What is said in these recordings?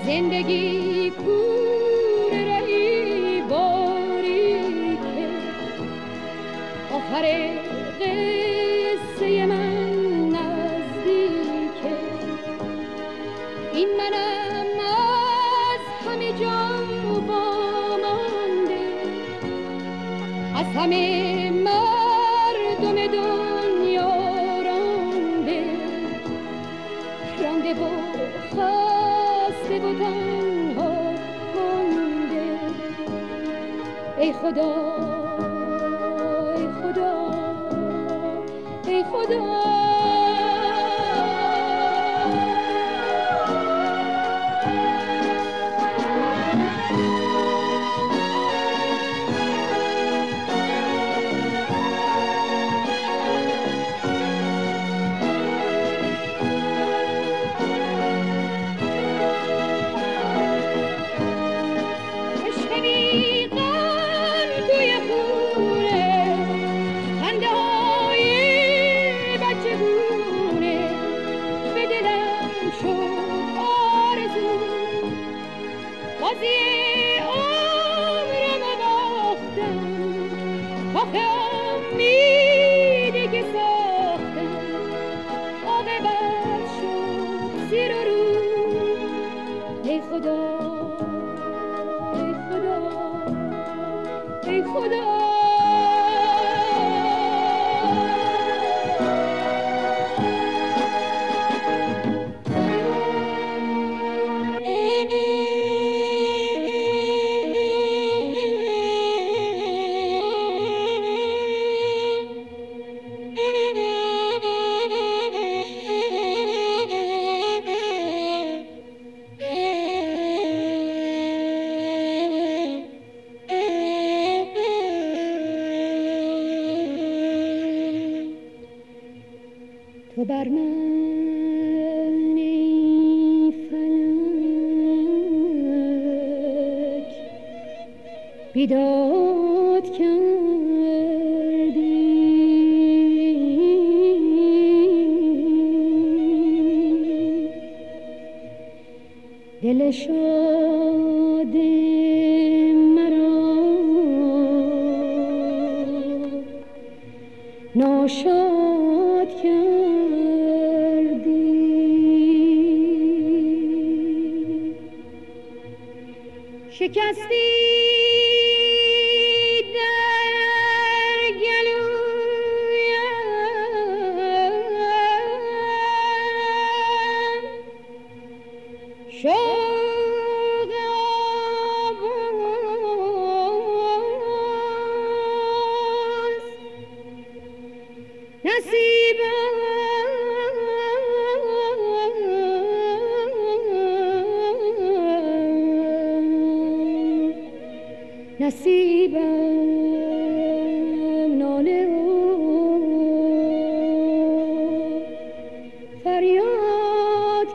زندگی کوره رهی باری که آخر قصه من نزدیکه. این منم از همه جا وامانده، از همه مردم دنیا رانده و خسته و تنها مانده. ای خدا ای خدا ای خدا. تو بر من ای فلک بیداد کردی، دل شاد مرا ناشاد کردی. شکستی در گلویم شوق آواز، نصیبم نصیبم ناله و فریاد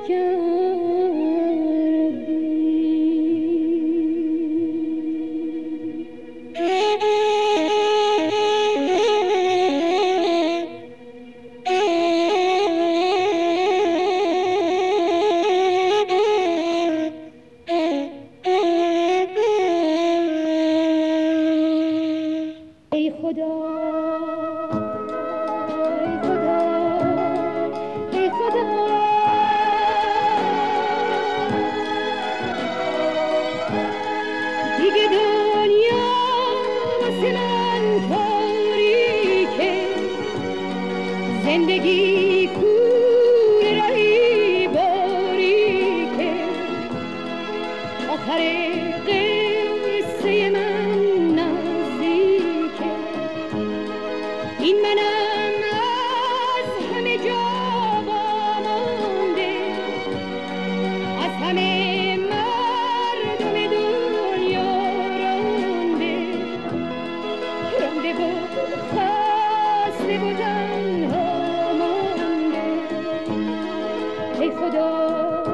کردی. ای خدا ای خدا ای خدا. دیگه دنیا واسه من تاریکه، زندگی کوره رهی باریکه، آخر قصه من نزدیکه. این منم از همه جا وامانده، از همه مردم دنیا رانده و خسته و تنها مانده. ای خدا